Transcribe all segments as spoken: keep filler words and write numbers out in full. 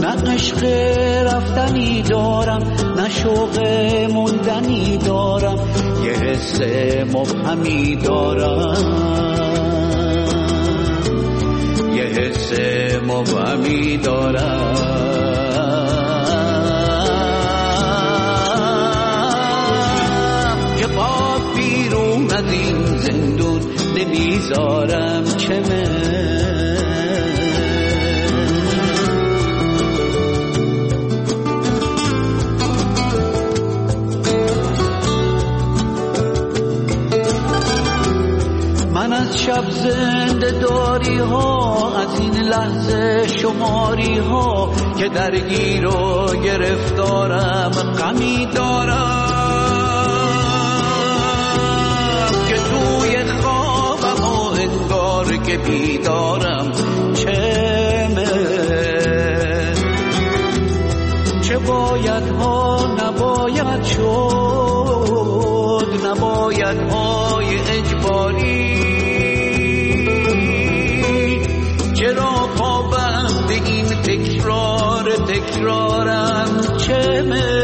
نه عشق رفتنی دارم نه شوق موندنی دارم، یه حس مبهمی دارم، یه حس مبهمی دارم. یه پا بیرون از این زندون نمیذارم که من از شب زنده داری ها، از این لحظه شماری ها که درگیر و گرفتارم، غمی دارم که توی خوابم و انگار که بیدارم. چه من چه باید ها نباید شد، نباید های اجباری، چرا پابند این تکرار تکرارم. چه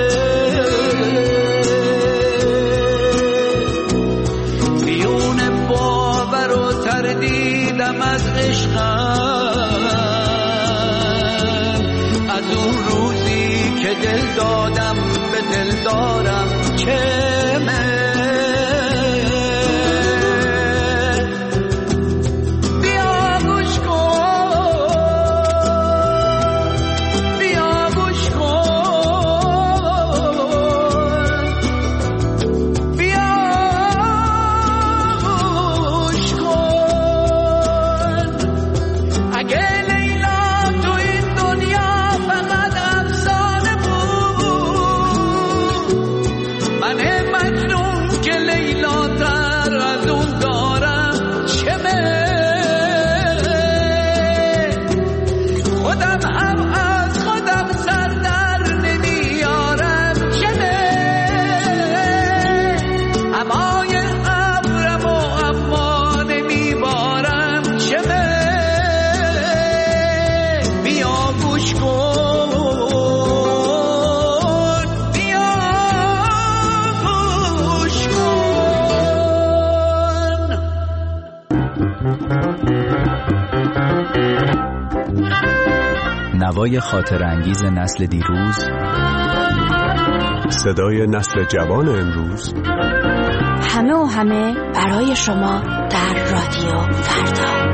بیون باور و تردیدم از عشقم، از اون روزی که دل دادم به دل دارم. چه نوای خاطر انگیز نسل دیروز، صدای نسل جوان امروز، همه و همه برای شما در رادیو فردا.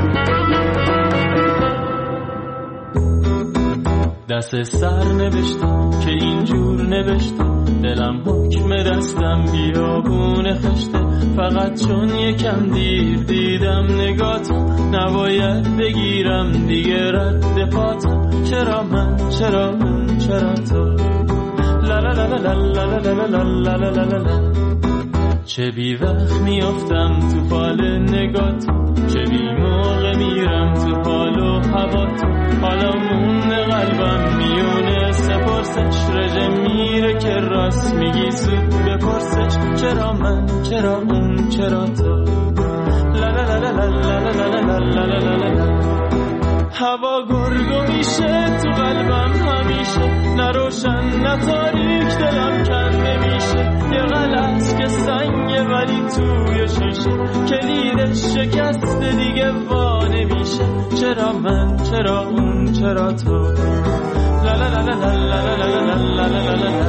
دست سر نوشتم که اینجور نوشته، دلم حکم دستم بیابون خشته، فقط چون یکم دیر دیدم نگاتم، نباید بگیرم دیگه رد پاتم. چرا من چرا من چرا تو، لا لا لا لا لا لا لا لا لا لا لا، چه بی وقت میافتم تو فال نگات، چه بی موقع میرم تو حال و هوات، حالا مونه قلبم میونه سپرسش، رژه میره که راست میگی سود بپرسش. چرا من چرا اون چرا تو، لا لا لا لا لا لا لا لا لا لا، هوا گرگو میشه تو قلبم همیشه، نه روشن نه تاریک دلم کنده میشه، یه غلط که سنگه ولی توی شیشه، کلیدش شکسته دیگه وا نمیشه. چرا من چرا اون چرا تو، لا لا لا لا لا لا لا لا لا لا لا.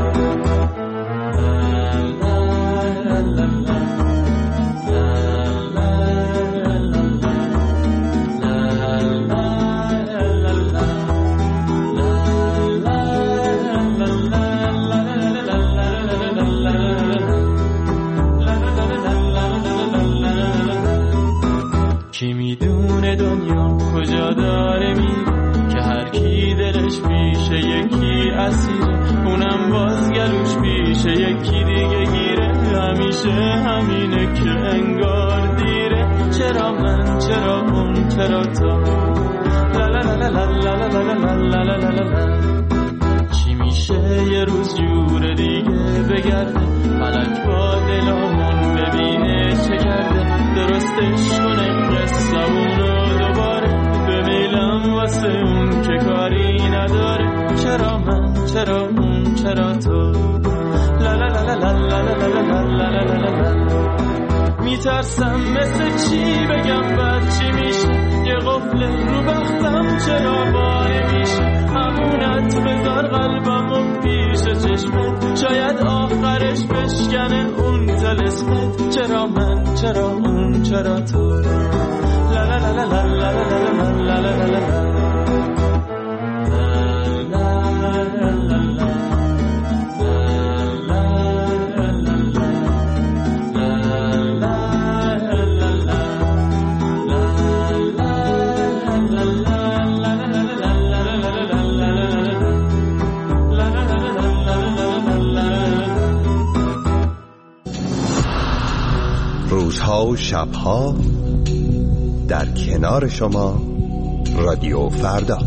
کی میدونه دنیا کجا داره میره، که هر کی دلش پیشه یکی اسیره، اونم باز گلوش پیشه یکی دیگه گیره، همیشه همینه که انگار دیره. چرا من چرا اون چرا تو، لا لا لا لا لا لا لا لا لا لا لا. چی میشه یه روز جور دیگه بگرده، فلک با دلامون ببینه چه کرده، درستش کنه قصه اونو دوباره، بمیلم واسه اون که کاری نداره. چرا اون چرا تو لا لا لا لا لا لا لا لا لا لا لا. میترسم مثل چی بگم بعد چی میشه، یه قفل رو بختم چرا باره میشه، همونت بذار قلبم و پیش چشمت، شاید آخرش بشکنه اون طلسمت. چرا من چرا اون چرا تو لا لا لا لا لا لا لا لا لا لا لا. روزها و شبها در کنار شما رادیو فردا.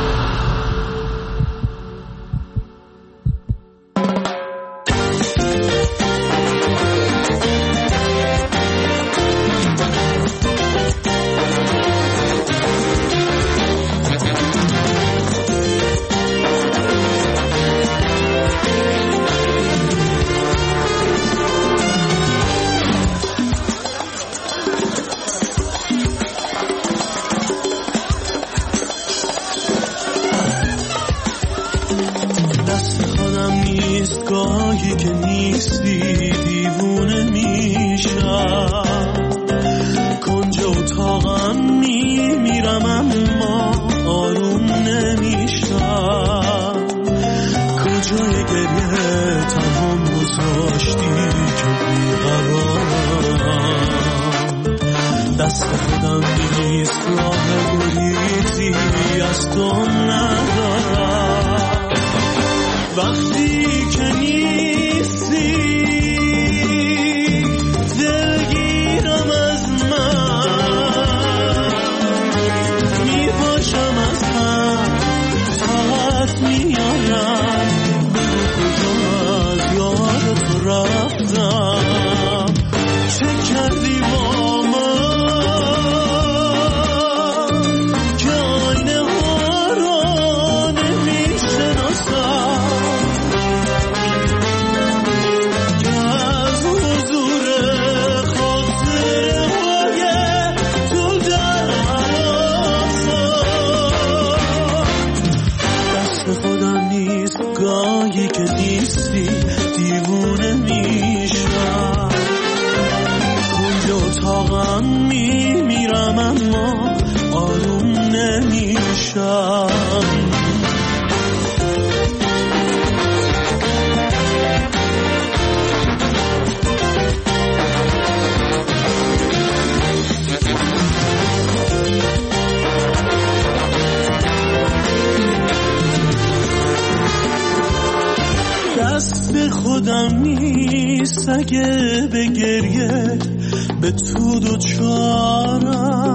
خودم نیست اگه به گریه به تو دوچارم،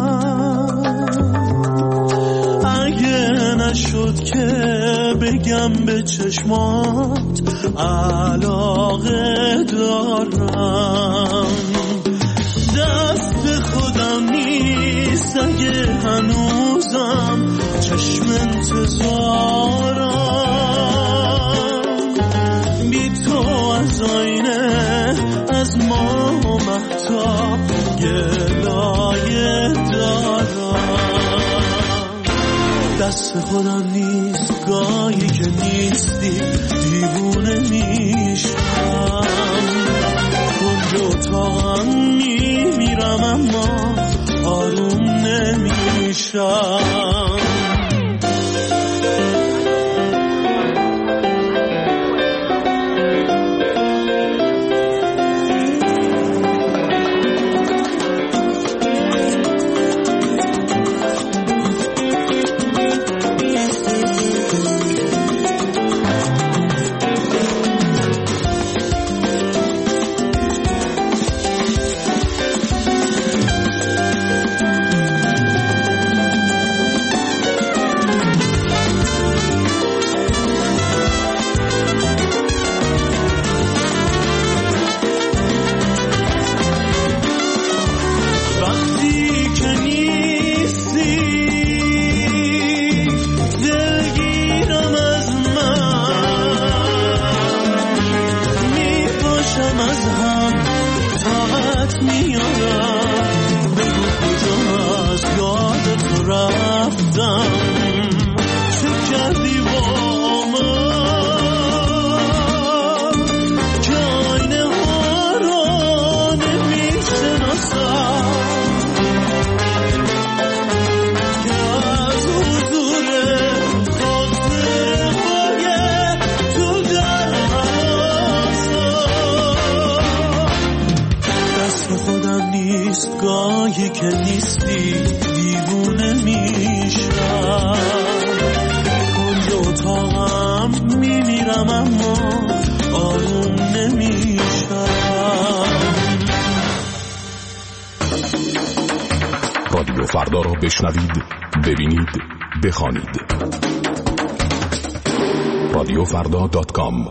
اگه نشد که بگم به چشمات علاقه دارم. دست خودم نیست اگه هنوزم چشم انتظارم، بی تو از آینه از ما مهتاب گلایه دارم. دست خودم نیست گاهی که نیستی دیوونه میشم، کنج اتاقم میمیرم اما آروم نمیشم. که نیستی دیوونه میشم، کل اتاقم میمیرم اما آروم نمیشم. رادیو فردا را بشنوید، ببینید، بخوانید. رادیو فردا دات کام.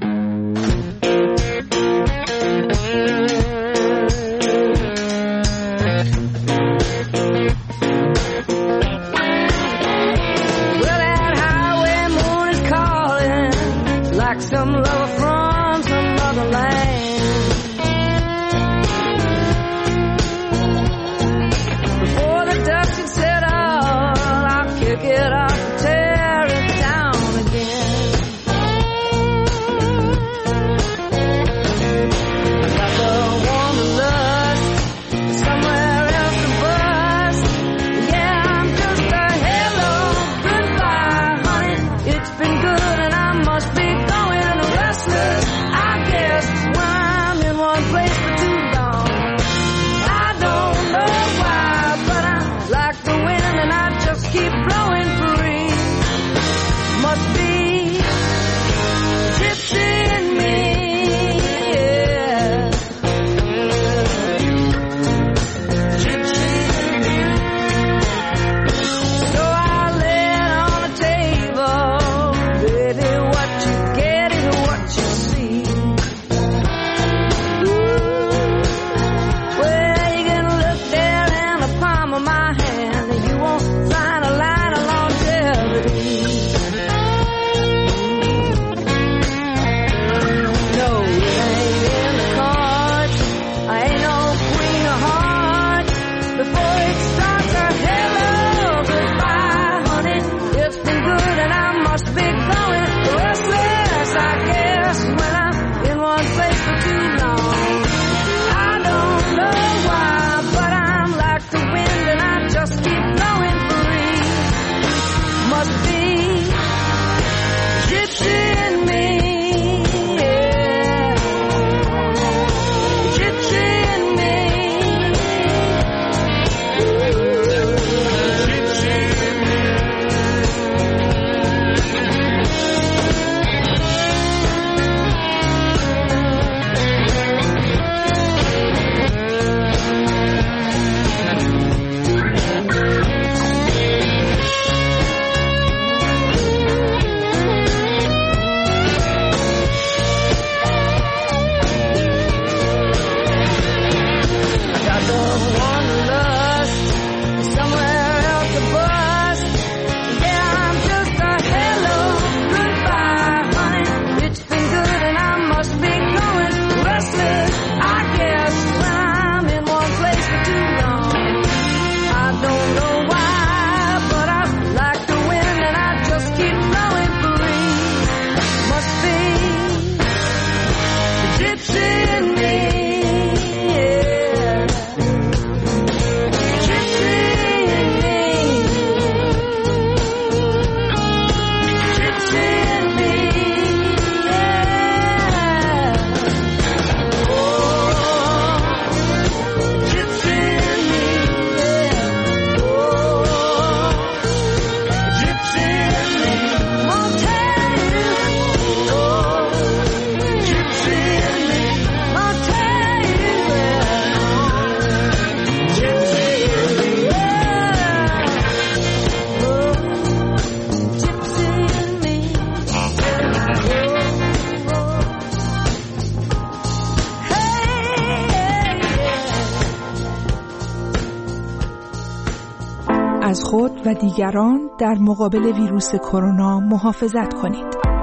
از خود و دیگران در مقابل ویروس کرونا محافظت کنید.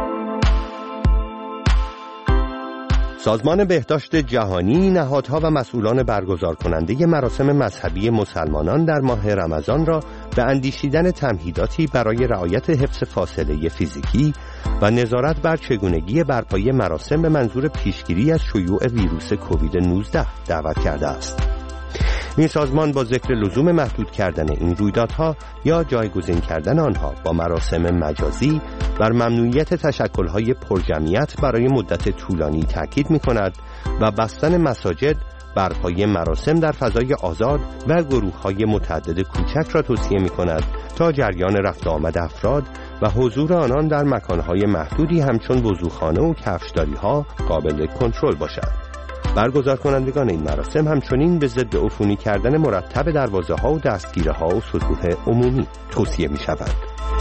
سازمان بهداشت جهانی نهادها و مسئولان برگزار کننده مراسم مذهبی مسلمانان در ماه رمضان را به اندیشیدن تمهیداتی برای رعایت حفظ فاصله فیزیکی و نظارت بر چگونگی برپایی مراسم به منظور پیشگیری از شیوع ویروس کووید نوزده دعوت کرده است. این سازمان با ذکر لزوم محدود کردن این رویدادها یا جایگزین کردن آنها با مراسم مجازی بر ممنوعیت تشکل‌های پرجمعیت برای مدت طولانی تاکید می‌کند و بستن مساجد برپایی مراسم در فضای آزاد و گروه‌های متعدد کوچک را توصیه می‌کند تا جریان رفت آمد افراد و حضور آنان در مکان‌های محدودی همچون وضوخانه و کفشداری‌ها قابل کنترل باشد. برگزار کنندگان این مراسم همچنین به ضد عفونی کردن مرتب دروازه‌ها و دستگیره‌ها و سطوح عمومی توصیه می‌شوند.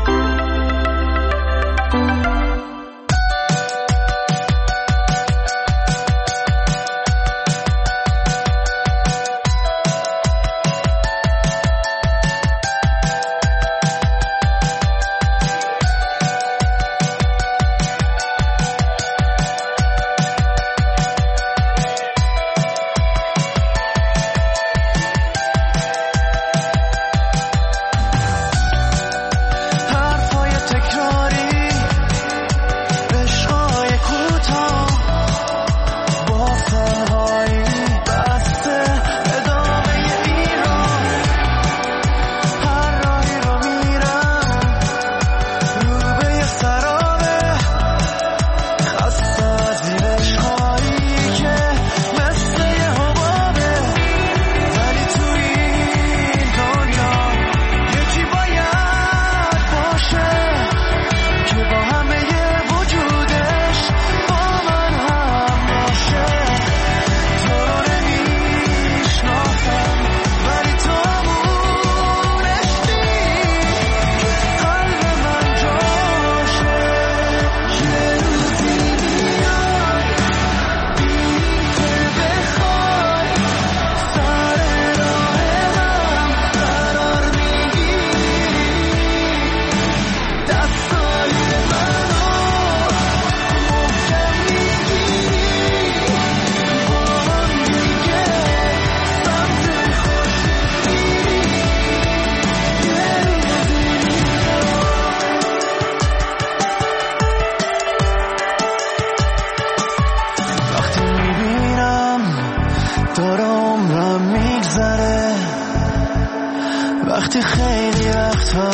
وقتی خیلی وقتا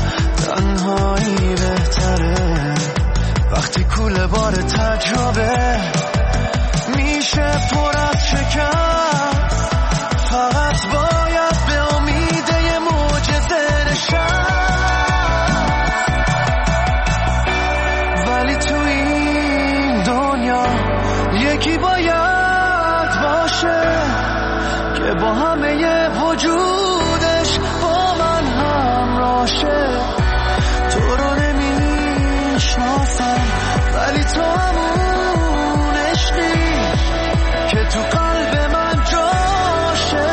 تنهایی بهتره، وقتی کوله بار تجربه میشه پر از شکست، فقط باید به امید یه معجزه نشست. ولی تو این دنیا یکی باید باشه که با همه ی وجودش با من همراشه. تو رو نمیشناسم ولی تو همون عشقی که تو قلب من جاشه.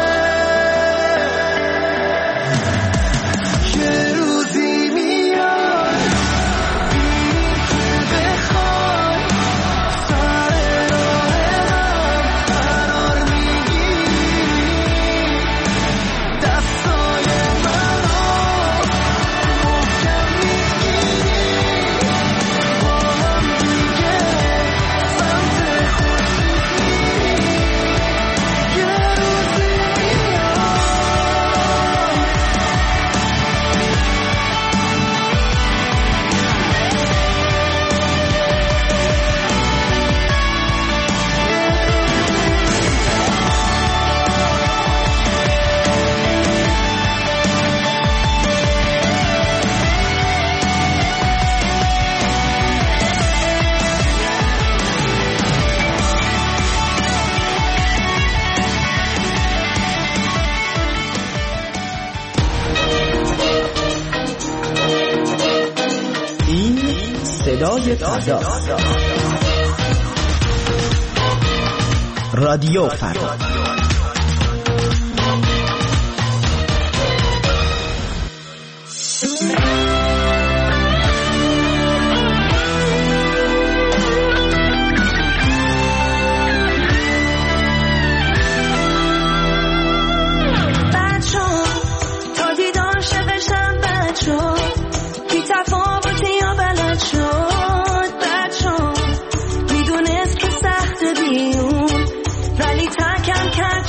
یه روزی میاد این که بخوای سر راه هم قرار میگیری، دستای منو محکم میگیری، با هم دیگه سمت خورشید میری. یه روزی میاد این صدای فردا، رادیو فردا. بچه تا دیدار شقشم بچه بی تفاوتی یا بلد شد. بچه میدونست که سخت بیون ولی تکم کرد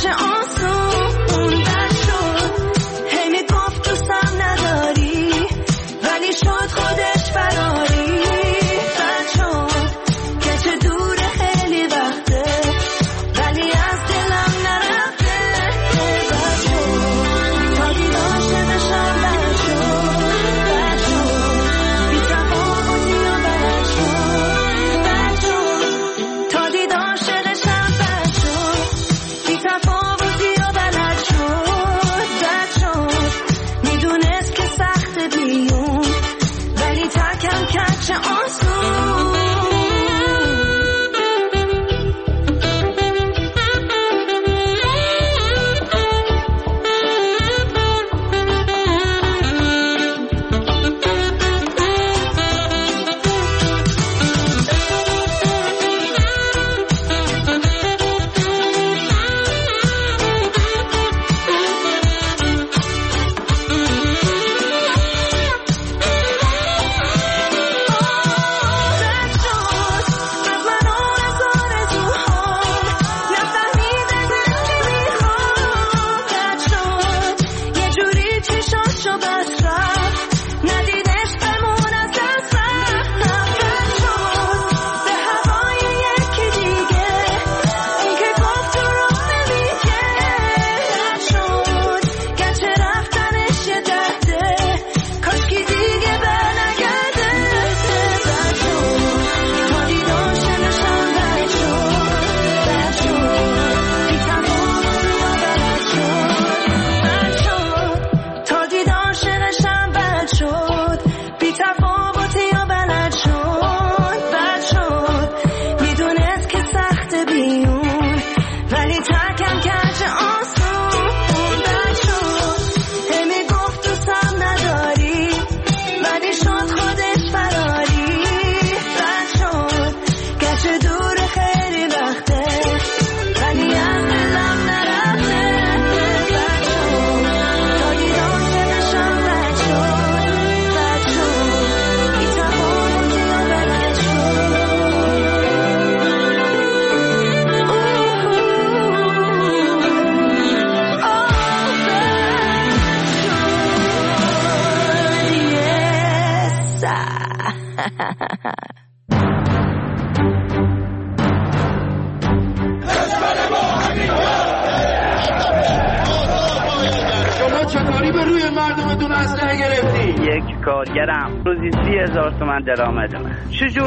شما چطوری به روی مردمتون اسلحه گرفتی؟ یک کارگرم روزی سی هزار تومن درآمدمه. چجور